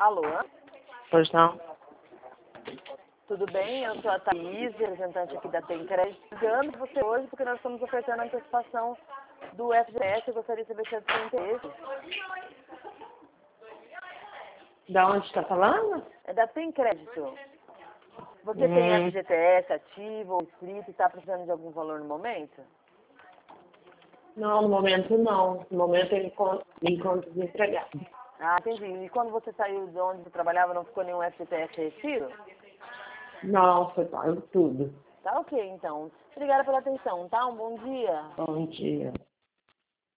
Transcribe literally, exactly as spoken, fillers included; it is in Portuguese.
Alô? Pois não? Tudo bem? Eu sou a Thaís, representante aqui da Tem Crédito. Ligando para você hoje porque nós estamos oferecendo a antecipação do F G S. Eu gostaria de saber se é do seu interesse. Da onde está falando? É da Tem Crédito. Você Hum. tem F G T S ativo ou inscrito e está precisando de algum valor no momento? Não, no momento não. No momento eu encontro, me encontro desempregado. Ah, entendi. E quando você saiu de onde você trabalhava, não ficou nenhum F G T S retido? Não, foi pago tudo. Tá ok, então. Obrigada pela atenção, tá? Um bom dia. Bom dia.